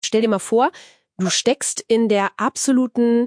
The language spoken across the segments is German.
Stell dir mal vor, du steckst in der absoluten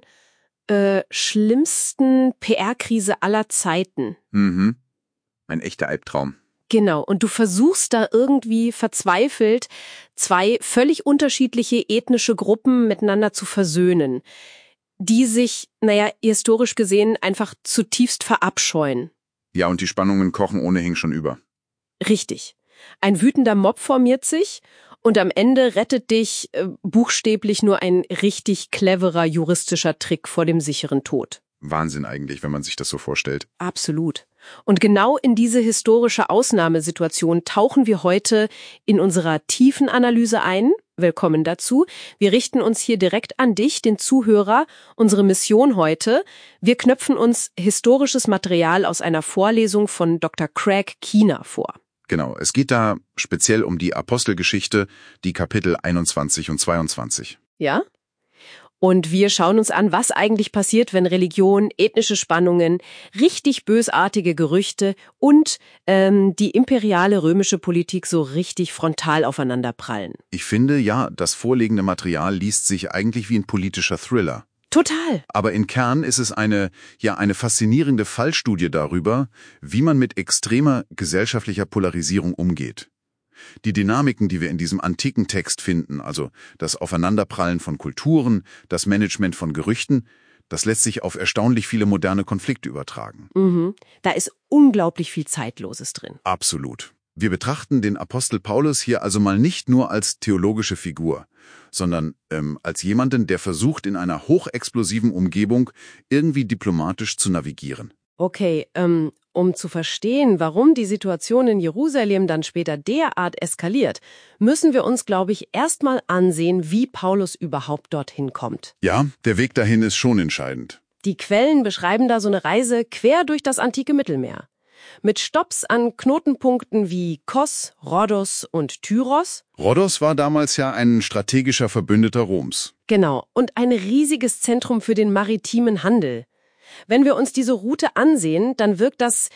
schlimmsten PR-Krise aller Zeiten. Mhm. Ein echter Albtraum. Genau, und du versuchst da irgendwie verzweifelt, zwei völlig unterschiedliche ethnische Gruppen miteinander zu versöhnen, die sich, historisch gesehen, einfach zutiefst verabscheuen. Ja, und die Spannungen kochen ohnehin schon über. Richtig. Ein wütender Mob formiert sich und am Ende rettet dich buchstäblich nur ein richtig cleverer juristischer Trick vor dem sicheren Tod. Wahnsinn eigentlich, wenn man sich das so vorstellt. Absolut. Und genau in diese historische Ausnahmesituation tauchen wir heute in unserer tiefen Analyse ein. Willkommen dazu. Wir richten uns hier direkt an dich, den Zuhörer. Unsere Mission heute: Wir knöpfen uns historisches Material aus einer Vorlesung von Dr. Craig Keener vor. Genau, es geht da speziell um die Apostelgeschichte, die Kapitel 21 und 22. Ja? Und wir schauen uns an, was eigentlich passiert, wenn Religion, ethnische Spannungen, richtig bösartige Gerüchte und die imperiale römische Politik so richtig frontal aufeinanderprallen. Ich finde, ja, das vorliegende Material liest sich eigentlich wie ein politischer Thriller. Total. Aber im Kern ist es eine faszinierende Fallstudie darüber, wie man mit extremer gesellschaftlicher Polarisierung umgeht. Die Dynamiken, die wir in diesem antiken Text finden, also das Aufeinanderprallen von Kulturen, das Management von Gerüchten, das lässt sich auf erstaunlich viele moderne Konflikte übertragen. Mhm. Da ist unglaublich viel Zeitloses drin. Absolut. Wir betrachten den Apostel Paulus hier also mal nicht nur als theologische Figur, sondern als jemanden, der versucht, in einer hochexplosiven Umgebung irgendwie diplomatisch zu navigieren. Okay, um zu verstehen, warum die Situation in Jerusalem dann später derart eskaliert, müssen wir uns, glaube ich, erstmal ansehen, wie Paulus überhaupt dorthin kommt. Ja, der Weg dahin ist schon entscheidend. Die Quellen beschreiben da so eine Reise quer durch das antike Mittelmeer. Mit Stopps an Knotenpunkten wie Kos, Rhodos und Tyros. Rhodos war damals ja ein strategischer Verbündeter Roms. Genau, und ein riesiges Zentrum für den maritimen Handel. Wenn wir uns diese Route ansehen, dann wirkt das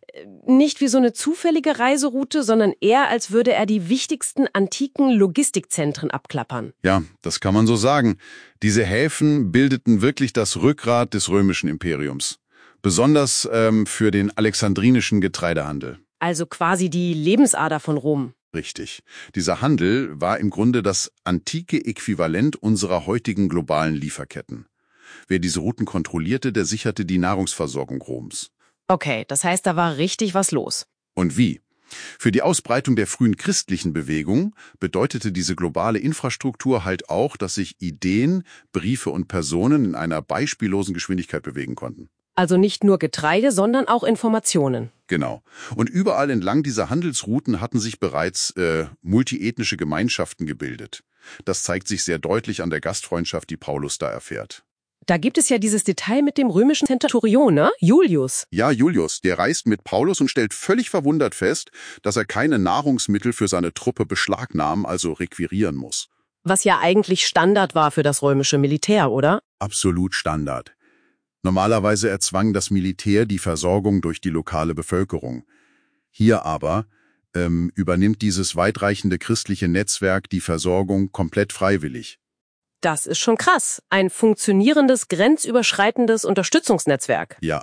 nicht wie so eine zufällige Reiseroute, sondern eher, als würde er die wichtigsten antiken Logistikzentren abklappern. Ja, das kann man so sagen. Diese Häfen bildeten wirklich das Rückgrat des römischen Imperiums. Besonders für den alexandrinischen Getreidehandel. Also quasi die Lebensader von Rom. Richtig. Dieser Handel war im Grunde das antike Äquivalent unserer heutigen globalen Lieferketten. Wer diese Routen kontrollierte, der sicherte die Nahrungsversorgung Roms. Okay, das heißt, da war richtig was los. Und wie? Für die Ausbreitung der frühen christlichen Bewegung bedeutete diese globale Infrastruktur halt auch, dass sich Ideen, Briefe und Personen in einer beispiellosen Geschwindigkeit bewegen konnten. Also nicht nur Getreide, sondern auch Informationen. Genau. Und überall entlang dieser Handelsrouten hatten sich bereits multiethnische Gemeinschaften gebildet. Das zeigt sich sehr deutlich an der Gastfreundschaft, die Paulus da erfährt. Da gibt es ja dieses Detail mit dem römischen Zenturion, ne? Julius. Ja, Julius, der reist mit Paulus und stellt völlig verwundert fest, dass er keine Nahrungsmittel für seine Truppe beschlagnahmen, also requirieren muss. Was ja eigentlich Standard war für das römische Militär, oder? Absolut Standard. Normalerweise erzwang das Militär die Versorgung durch die lokale Bevölkerung. Hier aber übernimmt dieses weitreichende christliche Netzwerk die Versorgung komplett freiwillig. Das ist schon krass. Ein funktionierendes, grenzüberschreitendes Unterstützungsnetzwerk. Ja.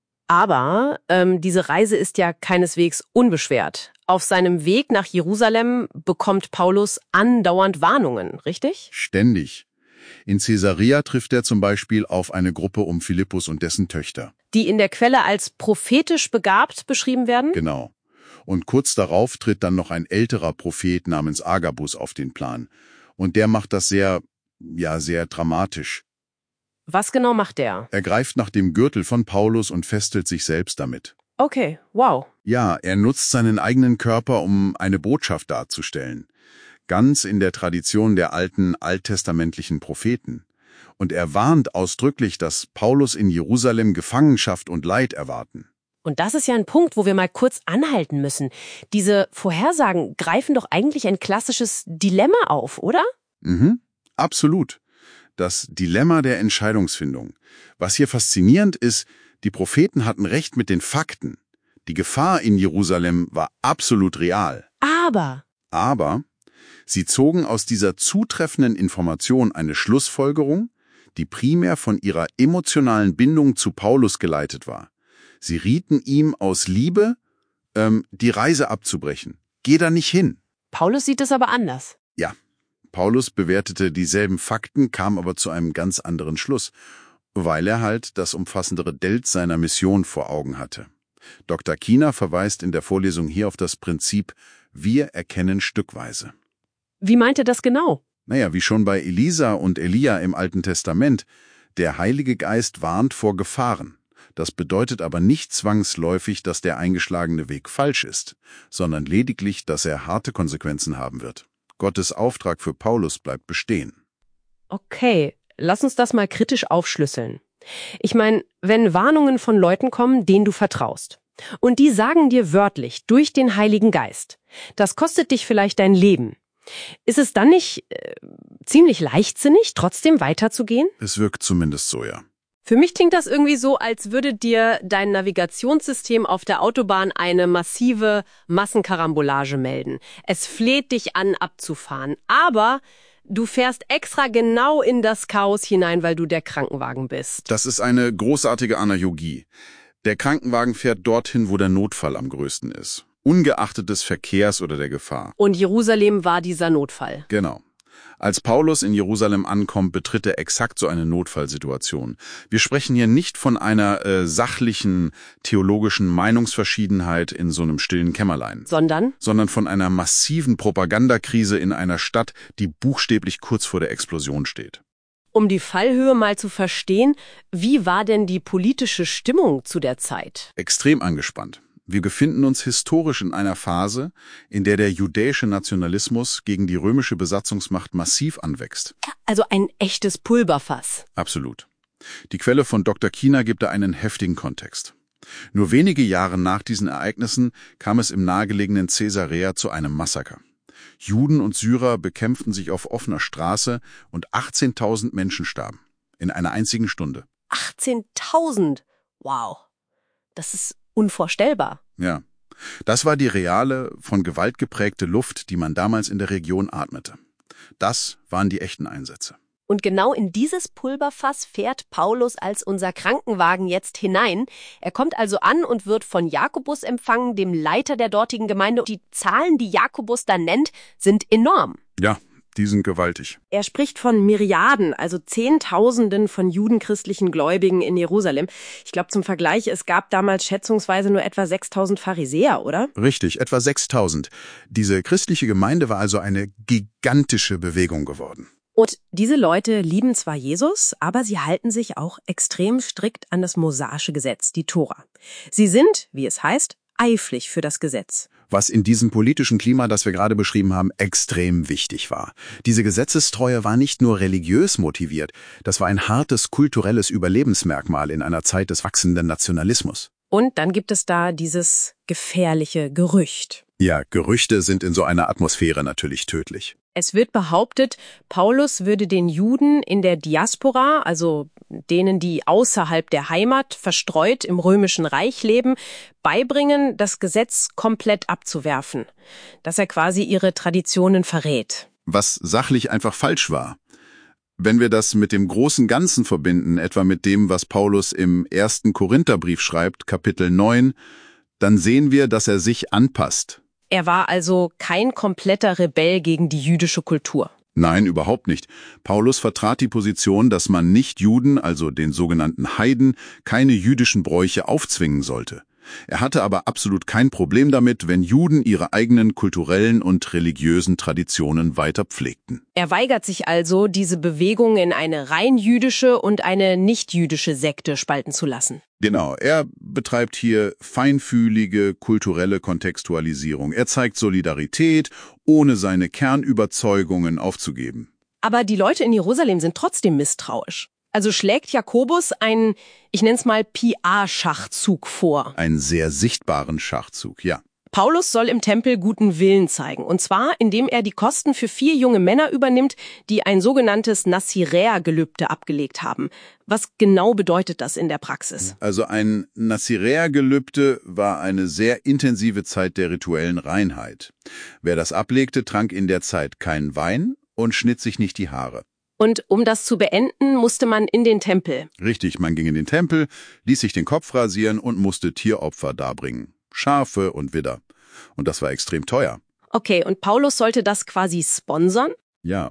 Aber diese Reise ist ja keineswegs unbeschwert. Auf seinem Weg nach Jerusalem bekommt Paulus andauernd Warnungen, richtig? Ständig. In Caesarea trifft er zum Beispiel auf eine Gruppe um Philippus und dessen Töchter. Die in der Quelle als prophetisch begabt beschrieben werden? Genau. Und kurz darauf tritt dann noch ein älterer Prophet namens Agabus auf den Plan. Und der macht das sehr dramatisch. Was genau macht der? Er greift nach dem Gürtel von Paulus und festelt sich selbst damit. Okay, wow. Ja, er nutzt seinen eigenen Körper, um eine Botschaft darzustellen. Ganz in der Tradition der alten alttestamentlichen Propheten. Und er warnt ausdrücklich, dass Paulus in Jerusalem Gefangenschaft und Leid erwarten. Und das ist ja ein Punkt, wo wir mal kurz anhalten müssen. Diese Vorhersagen greifen doch eigentlich ein klassisches Dilemma auf, oder? Mhm, absolut. Das Dilemma der Entscheidungsfindung. Was hier faszinierend ist, die Propheten hatten recht mit den Fakten. Die Gefahr in Jerusalem war absolut real. Aber Aber Sie zogen aus dieser zutreffenden Information eine Schlussfolgerung, die primär von ihrer emotionalen Bindung zu Paulus geleitet war. Sie rieten ihm aus Liebe, die Reise abzubrechen. Geh da nicht hin. Paulus sieht es aber anders. Ja, Paulus bewertete dieselben Fakten, kam aber zu einem ganz anderen Schluss, weil er halt das umfassendere Delta seiner Mission vor Augen hatte. Dr. Kiener verweist in der Vorlesung hier auf das Prinzip, wir erkennen stückweise. Wie meint er das genau? Naja, wie schon bei Elisa und Elia im Alten Testament, der Heilige Geist warnt vor Gefahren. Das bedeutet aber nicht zwangsläufig, dass der eingeschlagene Weg falsch ist, sondern lediglich, dass er harte Konsequenzen haben wird. Gottes Auftrag für Paulus bleibt bestehen. Okay, lass uns das mal kritisch aufschlüsseln. Ich meine, wenn Warnungen von Leuten kommen, denen du vertraust, und die sagen dir wörtlich durch den Heiligen Geist, das kostet dich vielleicht dein Leben, ist es dann nicht ziemlich leichtsinnig, trotzdem weiterzugehen? Es wirkt zumindest so, ja. Für mich klingt das irgendwie so, als würde dir dein Navigationssystem auf der Autobahn eine massive Massenkarambolage melden. Es fleht dich an, abzufahren, aber du fährst extra genau in das Chaos hinein, weil du der Krankenwagen bist. Das ist eine großartige Analogie. Der Krankenwagen fährt dorthin, wo der Notfall am größten ist, ungeachtet des Verkehrs oder der Gefahr. Und Jerusalem war dieser Notfall. Genau. Als Paulus in Jerusalem ankommt, betritt er exakt so eine Notfallsituation. Wir sprechen hier nicht von einer sachlichen, theologischen Meinungsverschiedenheit in so einem stillen Kämmerlein. Sondern von einer massiven Propagandakrise in einer Stadt, die buchstäblich kurz vor der Explosion steht. Um die Fallhöhe mal zu verstehen, wie war denn die politische Stimmung zu der Zeit? Extrem angespannt. Wir befinden uns historisch in einer Phase, in der der judäische Nationalismus gegen die römische Besatzungsmacht massiv anwächst. Also ein echtes Pulverfass. Absolut. Die Quelle von Dr. Kiener gibt da einen heftigen Kontext. Nur wenige Jahre nach diesen Ereignissen kam es im nahegelegenen Caesarea zu einem Massaker. Juden und Syrer bekämpften sich auf offener Straße und 18.000 Menschen starben. In einer einzigen Stunde. 18.000? Wow. Das ist unvorstellbar. Ja, das war die reale, von Gewalt geprägte Luft, die man damals in der Region atmete. Das waren die echten Einsätze. Und genau in dieses Pulverfass fährt Paulus als unser Krankenwagen jetzt hinein. Er kommt also an und wird von Jakobus empfangen, dem Leiter der dortigen Gemeinde. Die Zahlen, die Jakobus da nennt, sind enorm. Ja, die sind gewaltig. Er spricht von Myriaden, also Zehntausenden von judenchristlichen Gläubigen in Jerusalem. Ich glaube, zum Vergleich, es gab damals schätzungsweise nur etwa 6.000 Pharisäer, oder? Richtig, etwa 6.000. Diese christliche Gemeinde war also eine gigantische Bewegung geworden. Und diese Leute lieben zwar Jesus, aber sie halten sich auch extrem strikt an das mosaische Gesetz, die Tora. Sie sind, wie es heißt, eifrig für das Gesetz. Was in diesem politischen Klima, das wir gerade beschrieben haben, extrem wichtig war. Diese Gesetzestreue war nicht nur religiös motiviert, das war ein hartes kulturelles Überlebensmerkmal in einer Zeit des wachsenden Nationalismus. Und dann gibt es da dieses gefährliche Gerücht. Ja, Gerüchte sind in so einer Atmosphäre natürlich tödlich. Es wird behauptet, Paulus würde den Juden in der Diaspora, also denen, die außerhalb der Heimat verstreut im Römischen Reich leben, beibringen, das Gesetz komplett abzuwerfen, dass er quasi ihre Traditionen verrät. Was sachlich einfach falsch war. Wenn wir das mit dem großen Ganzen verbinden, etwa mit dem, was Paulus im 1. Korintherbrief schreibt, Kapitel 9, dann sehen wir, dass er sich anpasst. Er war also kein kompletter Rebell gegen die jüdische Kultur. Nein, überhaupt nicht. Paulus vertrat die Position, dass man Nicht-Juden, also den sogenannten Heiden, keine jüdischen Bräuche aufzwingen sollte. Er hatte aber absolut kein Problem damit, wenn Juden ihre eigenen kulturellen und religiösen Traditionen weiter pflegten. Er weigert sich also, diese Bewegung in eine rein jüdische und eine nicht-jüdische Sekte spalten zu lassen. Genau, er betreibt hier feinfühlige kulturelle Kontextualisierung. Er zeigt Solidarität, ohne seine Kernüberzeugungen aufzugeben. Aber die Leute in Jerusalem sind trotzdem misstrauisch. Also schlägt Jakobus einen, ich nenne es mal PR-Schachzug vor. Einen sehr sichtbaren Schachzug, ja. Paulus soll im Tempel guten Willen zeigen. Und zwar, indem er die Kosten für 4 junge Männer übernimmt, die ein sogenanntes Naziräergelübde abgelegt haben. Was genau bedeutet das in der Praxis? Also ein Naziräergelübde war eine sehr intensive Zeit der rituellen Reinheit. Wer das ablegte, trank in der Zeit keinen Wein und schnitt sich nicht die Haare. Und um das zu beenden, musste man in den Tempel. Richtig, man ging in den Tempel, ließ sich den Kopf rasieren und musste Tieropfer darbringen. Schafe und Widder. Und das war extrem teuer. Okay, und Paulus sollte das quasi sponsern? Ja.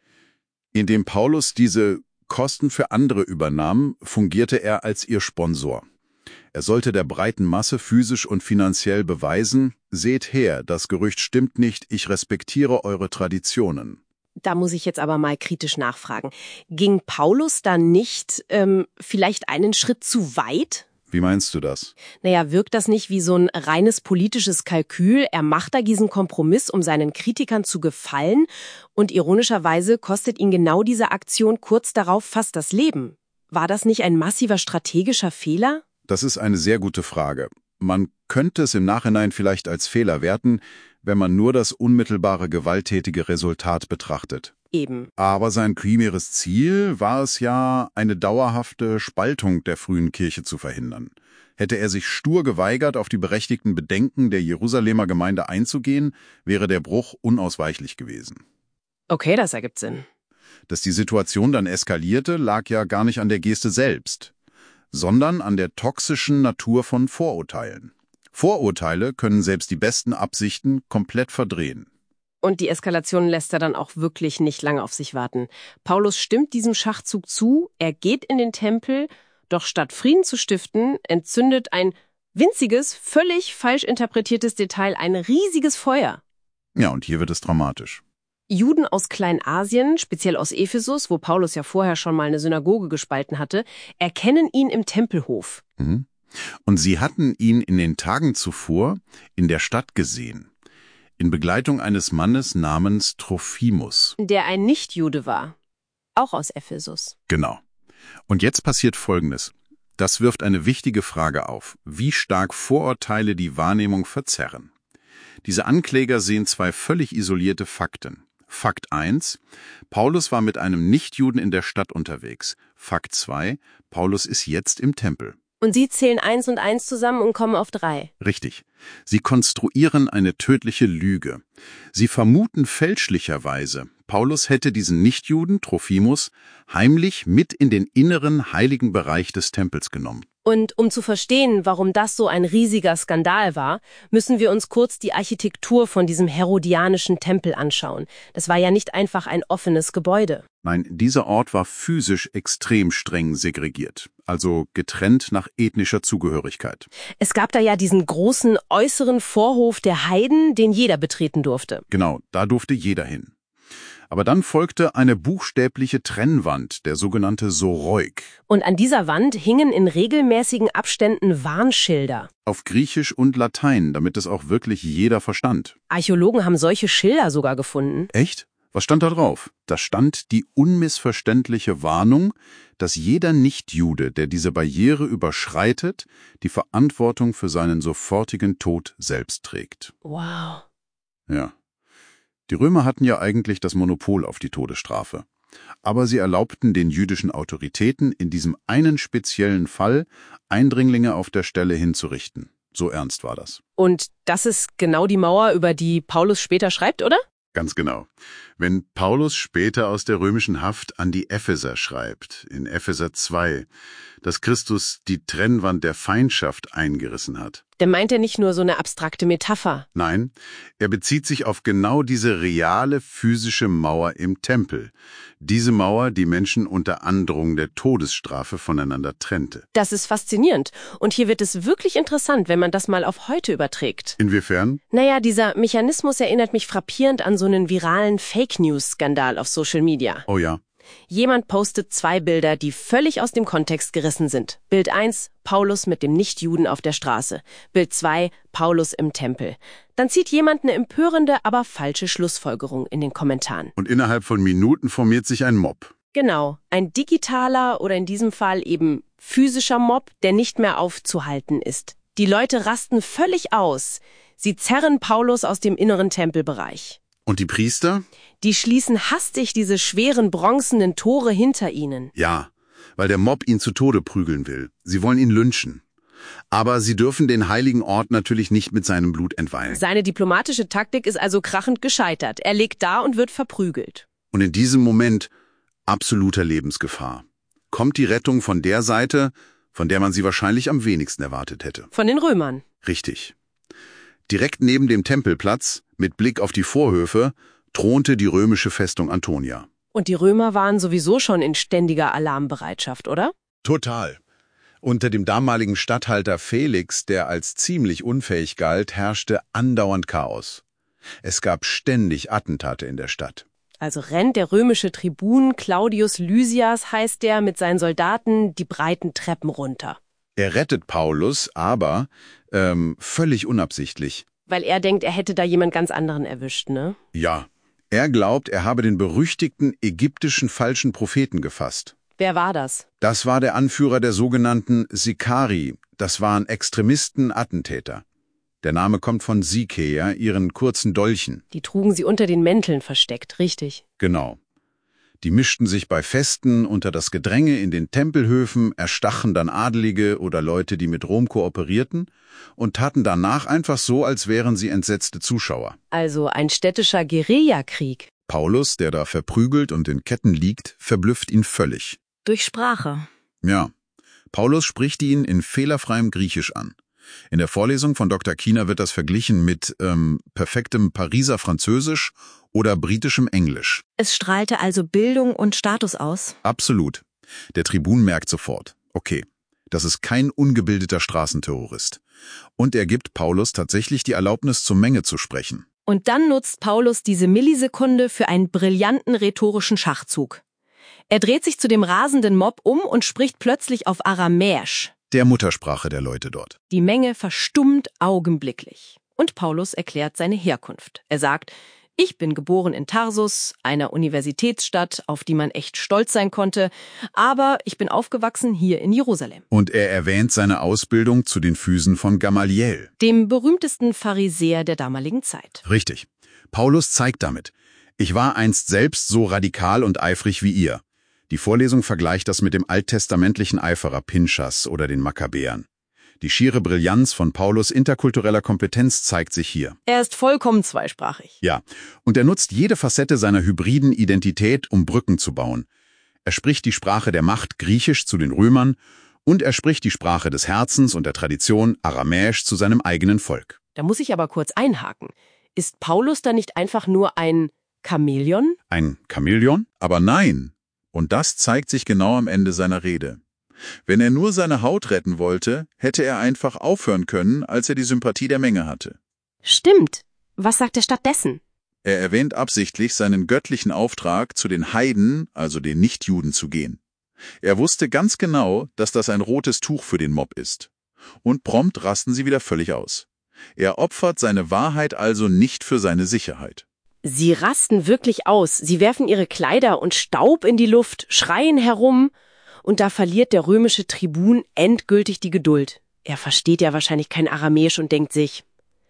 Indem Paulus diese Kosten für andere übernahm, fungierte er als ihr Sponsor. Er sollte der breiten Masse physisch und finanziell beweisen, seht her, das Gerücht stimmt nicht, ich respektiere eure Traditionen. Da muss ich jetzt aber mal kritisch nachfragen. Ging Paulus da nicht vielleicht einen Schritt zu weit? Wie meinst du das? Naja, wirkt das nicht wie so ein reines politisches Kalkül? Er macht da diesen Kompromiss, um seinen Kritikern zu gefallen, und ironischerweise kostet ihn genau diese Aktion kurz darauf fast das Leben. War das nicht ein massiver strategischer Fehler? Das ist eine sehr gute Frage. Man könnte es im Nachhinein vielleicht als Fehler werten, wenn man nur das unmittelbare gewalttätige Resultat betrachtet. Eben. Aber sein primäres Ziel war es ja, eine dauerhafte Spaltung der frühen Kirche zu verhindern. Hätte er sich stur geweigert, auf die berechtigten Bedenken der Jerusalemer Gemeinde einzugehen, wäre der Bruch unausweichlich gewesen. Okay, das ergibt Sinn. Dass die Situation dann eskalierte, lag ja gar nicht an der Geste selbst, sondern an der toxischen Natur von Vorurteilen. Vorurteile können selbst die besten Absichten komplett verdrehen. Und die Eskalation lässt er dann auch wirklich nicht lange auf sich warten. Paulus stimmt diesem Schachzug zu, er geht in den Tempel, doch statt Frieden zu stiften, entzündet ein winziges, völlig falsch interpretiertes Detail ein riesiges Feuer. Ja, und hier wird es dramatisch. Juden aus Kleinasien, speziell aus Ephesus, wo Paulus ja vorher schon mal eine Synagoge gespalten hatte, erkennen ihn im Tempelhof. Mhm. Und sie hatten ihn in den Tagen zuvor in der Stadt gesehen, in Begleitung eines Mannes namens Trophimus. Der ein Nichtjude war, auch aus Ephesus. Genau. Und jetzt passiert Folgendes. Das wirft eine wichtige Frage auf, wie stark Vorurteile die Wahrnehmung verzerren. Diese Ankläger sehen 2 völlig isolierte Fakten. Fakt 1, Paulus war mit einem Nichtjuden in der Stadt unterwegs. Fakt 2, Paulus ist jetzt im Tempel. Und sie zählen 1 und 1 zusammen und kommen auf 3. Richtig. Sie konstruieren eine tödliche Lüge. Sie vermuten fälschlicherweise, Paulus hätte diesen Nichtjuden, Trophimus, heimlich mit in den inneren heiligen Bereich des Tempels genommen. Und um zu verstehen, warum das so ein riesiger Skandal war, müssen wir uns kurz die Architektur von diesem herodianischen Tempel anschauen. Das war ja nicht einfach ein offenes Gebäude. Nein, dieser Ort war physisch extrem streng segregiert, also getrennt nach ethnischer Zugehörigkeit. Es gab da ja diesen großen äußeren Vorhof der Heiden, den jeder betreten durfte. Genau, da durfte jeder hin. Aber dann folgte eine buchstäbliche Trennwand, der sogenannte Soroik. Und an dieser Wand hingen in regelmäßigen Abständen Warnschilder. Auf Griechisch und Latein, damit es auch wirklich jeder verstand. Archäologen haben solche Schilder sogar gefunden. Echt? Was stand da drauf? Da stand die unmissverständliche Warnung, dass jeder Nichtjude, der diese Barriere überschreitet, die Verantwortung für seinen sofortigen Tod selbst trägt. Wow. Ja. Die Römer hatten ja eigentlich das Monopol auf die Todesstrafe. Aber sie erlaubten den jüdischen Autoritäten in diesem einen speziellen Fall, Eindringlinge auf der Stelle hinzurichten. So ernst war das. Und das ist genau die Mauer, über die Paulus später schreibt, oder? Ganz genau. Wenn Paulus später aus der römischen Haft an die Epheser schreibt, in Epheser 2, dass Christus die Trennwand der Feindschaft eingerissen hat. Der meint ja nicht nur so eine abstrakte Metapher. Nein, er bezieht sich auf genau diese reale physische Mauer im Tempel. Diese Mauer, die Menschen unter Androhung der Todesstrafe voneinander trennte. Das ist faszinierend. Und hier wird es wirklich interessant, wenn man das mal auf heute überträgt. Inwiefern? Naja, dieser Mechanismus erinnert mich frappierend an so einen viralen Fake-News-Skandal auf Social Media. Oh ja. Jemand postet 2 Bilder, die völlig aus dem Kontext gerissen sind. Bild 1, Paulus mit dem Nichtjuden auf der Straße. Bild 2, Paulus im Tempel. Dann zieht jemand eine empörende, aber falsche Schlussfolgerung in den Kommentaren. Und innerhalb von Minuten formiert sich ein Mob. Genau, ein digitaler oder in diesem Fall eben physischer Mob, der nicht mehr aufzuhalten ist. Die Leute rasten völlig aus. Sie zerren Paulus aus dem inneren Tempelbereich. Und die Priester? Die schließen hastig diese schweren bronzenen Tore hinter ihnen. Ja, weil der Mob ihn zu Tode prügeln will. Sie wollen ihn lynchen. Aber sie dürfen den heiligen Ort natürlich nicht mit seinem Blut entweihen. Seine diplomatische Taktik ist also krachend gescheitert. Er liegt da und wird verprügelt. Und in diesem Moment absoluter Lebensgefahr. Kommt die Rettung von der Seite, von der man sie wahrscheinlich am wenigsten erwartet hätte. Von den Römern. Richtig. Direkt neben dem Tempelplatz, mit Blick auf die Vorhöfe, thronte die römische Festung Antonia. Und die Römer waren sowieso schon in ständiger Alarmbereitschaft, oder? Total. Unter dem damaligen Statthalter Felix, der als ziemlich unfähig galt, herrschte andauernd Chaos. Es gab ständig Attentate in der Stadt. Also rennt der römische Tribun Claudius Lysias, heißt der, mit seinen Soldaten die breiten Treppen runter. Er rettet Paulus, aber völlig unabsichtlich. Weil er denkt, er hätte da jemand ganz anderen erwischt, ne? Ja, er glaubt, er habe den berüchtigten ägyptischen falschen Propheten gefasst. Wer war das? Das war der Anführer der sogenannten Sikari. Das waren Extremisten, Attentäter. Der Name kommt von Sikeia, ihren kurzen Dolchen. Die trugen sie unter den Mänteln versteckt, richtig. Genau. Die mischten sich bei Festen unter das Gedränge in den Tempelhöfen, erstachen dann Adelige oder Leute, die mit Rom kooperierten, und taten danach einfach so, als wären sie entsetzte Zuschauer. Also ein städtischer Guerillakrieg. Paulus, der da verprügelt und in Ketten liegt, verblüfft ihn völlig. Durch Sprache. Ja, Paulus spricht ihn in fehlerfreiem Griechisch an. In der Vorlesung von Dr. Kiener wird das verglichen mit perfektem Pariser Französisch oder britischem Englisch. Es strahlte also Bildung und Status aus. Absolut. Der Tribun merkt sofort, okay, das ist kein ungebildeter Straßenterrorist. Und er gibt Paulus tatsächlich die Erlaubnis, zur Menge zu sprechen. Und dann nutzt Paulus diese Millisekunde für einen brillanten rhetorischen Schachzug. Er dreht sich zu dem rasenden Mob um und spricht plötzlich auf Aramäisch. Der Muttersprache der Leute dort. Die Menge verstummt augenblicklich. Und Paulus erklärt seine Herkunft. Er sagt, ich bin geboren in Tarsus, einer Universitätsstadt, auf die man echt stolz sein konnte, aber ich bin aufgewachsen hier in Jerusalem. Und er erwähnt seine Ausbildung zu den Füßen von Gamaliel, Dem berühmtesten Pharisäer der damaligen Zeit. Richtig. Paulus zeigt damit, ich war einst selbst so radikal und eifrig wie ihr. Die Vorlesung vergleicht das mit dem alttestamentlichen Eiferer Pinchas oder den Makkabäern. Die schiere Brillanz von Paulus' interkultureller Kompetenz zeigt sich hier. Er ist vollkommen zweisprachig. Ja, und er nutzt jede Facette seiner hybriden Identität, um Brücken zu bauen. Er spricht die Sprache der Macht Griechisch zu den Römern und er spricht die Sprache des Herzens und der Tradition Aramäisch zu seinem eigenen Volk. Da muss ich aber kurz einhaken. Ist Paulus da nicht einfach nur ein Chamäleon? Ein Chamäleon? Aber nein. Und das zeigt sich genau am Ende seiner Rede. Wenn er nur seine Haut retten wollte, hätte er einfach aufhören können, als er die Sympathie der Menge hatte. Stimmt. Was sagt er stattdessen? Er erwähnt absichtlich seinen göttlichen Auftrag, zu den Heiden, also den Nichtjuden, zu gehen. Er wusste ganz genau, dass das ein rotes Tuch für den Mob ist. Und prompt rasten sie wieder völlig aus. Er opfert seine Wahrheit also nicht für seine Sicherheit. Sie rasten wirklich aus. Sie werfen ihre Kleider und Staub in die Luft, schreien herum. Und da verliert der römische Tribun endgültig die Geduld. Er versteht ja wahrscheinlich kein Aramäisch und denkt sich,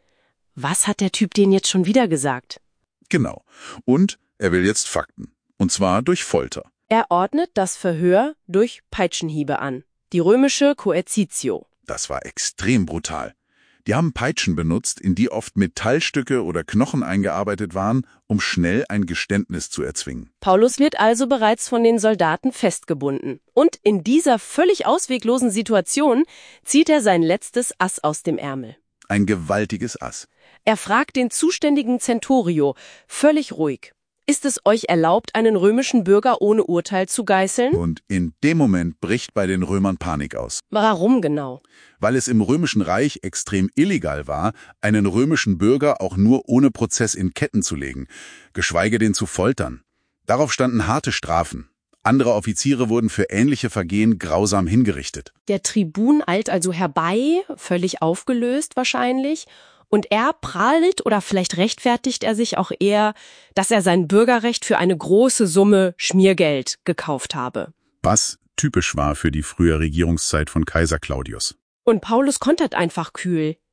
was hat der Typ denen jetzt schon wieder gesagt? Genau. Und er will jetzt Fakten. Und zwar durch Folter. Er ordnet das Verhör durch Peitschenhiebe an. Die römische Coercitio. Das war extrem brutal. Die haben Peitschen benutzt, in die oft Metallstücke oder Knochen eingearbeitet waren, um schnell ein Geständnis zu erzwingen. Paulus wird also bereits von den Soldaten festgebunden. Und in dieser völlig ausweglosen Situation zieht er sein letztes Ass aus dem Ärmel. Ein gewaltiges Ass. Er fragt den zuständigen Centurio, völlig ruhig, ist es euch erlaubt, einen römischen Bürger ohne Urteil zu geißeln? Und in dem Moment bricht bei den Römern Panik aus. Warum genau? Weil es im Römischen Reich extrem illegal war, einen römischen Bürger auch nur ohne Prozess in Ketten zu legen, geschweige denn zu foltern. Darauf standen harte Strafen. Andere Offiziere wurden für ähnliche Vergehen grausam hingerichtet. Der Tribun eilt also herbei, völlig aufgelöst wahrscheinlich, und er prahlt oder vielleicht rechtfertigt er sich auch eher, dass er sein Bürgerrecht für eine große Summe Schmiergeld gekauft habe. Was typisch war für die frühe Regierungszeit von Kaiser Claudius. Und Paulus kontert einfach kühl.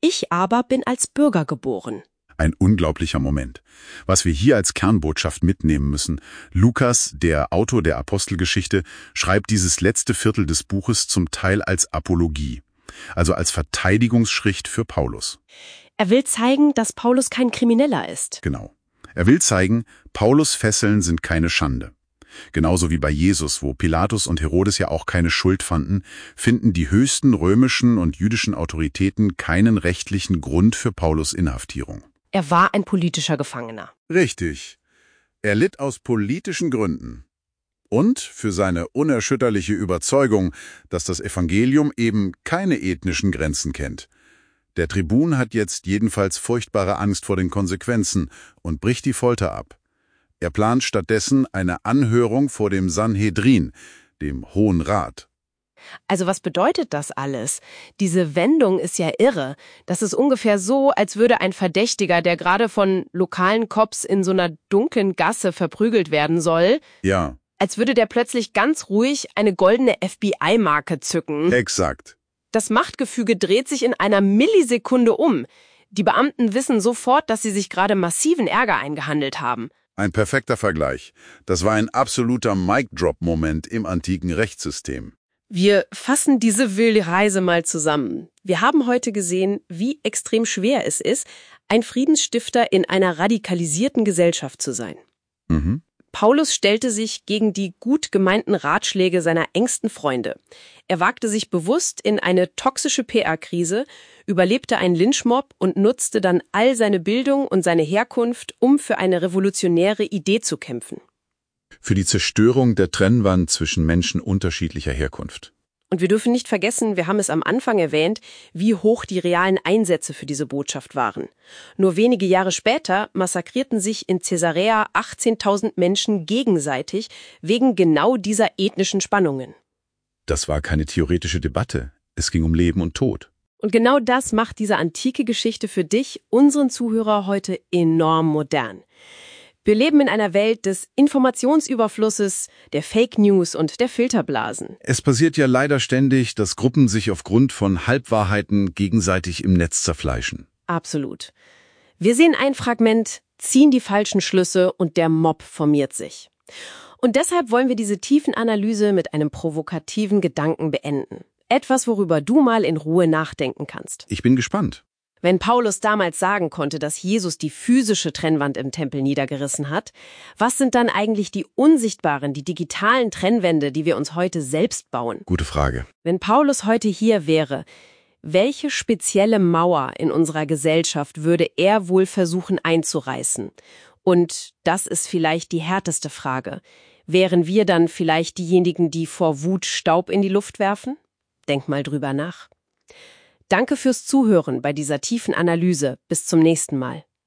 Ich aber bin als Bürger geboren. Ein unglaublicher Moment. Was wir hier als Kernbotschaft mitnehmen müssen: Lukas, der Autor der Apostelgeschichte, schreibt dieses letzte Viertel des Buches zum Teil als Apologie, also als Verteidigungsschrift für Paulus. Er will zeigen, dass Paulus kein Krimineller ist. Genau. Er will zeigen, Paulus' Fesseln sind keine Schande. Genauso wie bei Jesus, wo Pilatus und Herodes ja auch keine Schuld fanden, finden die höchsten römischen und jüdischen Autoritäten keinen rechtlichen Grund für Paulus' Inhaftierung. Er war ein politischer Gefangener. Richtig. Er litt aus politischen Gründen. Und für seine unerschütterliche Überzeugung, dass das Evangelium eben keine ethnischen Grenzen kennt. Der Tribun hat jetzt jedenfalls furchtbare Angst vor den Konsequenzen und bricht die Folter ab. Er plant stattdessen eine Anhörung vor dem Sanhedrin, dem Hohen Rat. Also was bedeutet das alles? Diese Wendung ist ja irre. Das ist ungefähr so, als würde ein Verdächtiger, der gerade von lokalen Cops in so einer dunklen Gasse verprügelt werden soll, Ja, als würde der plötzlich ganz ruhig eine goldene FBI-Marke zücken. exakt. Das Machtgefüge dreht sich in einer Millisekunde um. Die Beamten wissen sofort, dass sie sich gerade massiven Ärger eingehandelt haben. Ein perfekter Vergleich. Das war ein absoluter Mic-Drop-Moment im antiken Rechtssystem. Wir fassen diese wilde Reise mal zusammen. Wir haben heute gesehen, wie extrem schwer es ist, ein Friedensstifter in einer radikalisierten Gesellschaft zu sein. Mhm. Paulus stellte sich gegen die gut gemeinten Ratschläge seiner engsten Freunde. Er wagte sich bewusst in eine toxische PR-Krise, überlebte einen Lynchmob und nutzte dann all seine Bildung und seine Herkunft, um für eine revolutionäre Idee zu kämpfen. Für die Zerstörung der Trennwand zwischen Menschen unterschiedlicher Herkunft. Und wir dürfen nicht vergessen, wir haben es am Anfang erwähnt, wie hoch die realen Einsätze für diese Botschaft waren. Nur wenige Jahre später massakrierten sich in Caesarea 18.000 Menschen gegenseitig wegen genau dieser ethnischen Spannungen. Das war keine theoretische Debatte. Es ging um Leben und Tod. Und genau das macht diese antike Geschichte für dich, unseren Zuhörer, heute enorm modern. Wir leben in einer Welt des Informationsüberflusses, der Fake News und der Filterblasen. Es passiert ja leider ständig, dass Gruppen sich aufgrund von Halbwahrheiten gegenseitig im Netz zerfleischen. Absolut. Wir sehen ein Fragment, ziehen die falschen Schlüsse und der Mob formiert sich. Und deshalb wollen wir diese Tiefenanalyse mit einem provokativen Gedanken beenden. Etwas, worüber du mal in Ruhe nachdenken kannst. Ich bin gespannt. Wenn Paulus damals sagen konnte, dass Jesus die physische Trennwand im Tempel niedergerissen hat, was sind dann eigentlich die unsichtbaren, die digitalen Trennwände, die wir uns heute selbst bauen? Gute Frage. Wenn Paulus heute hier wäre, welche spezielle Mauer in unserer Gesellschaft würde er wohl versuchen einzureißen? Und das ist vielleicht die härteste Frage. Wären wir dann vielleicht diejenigen, die vor Wut Staub in die Luft werfen? Denk mal drüber nach. Danke fürs Zuhören bei dieser tiefen Analyse. Bis zum nächsten Mal.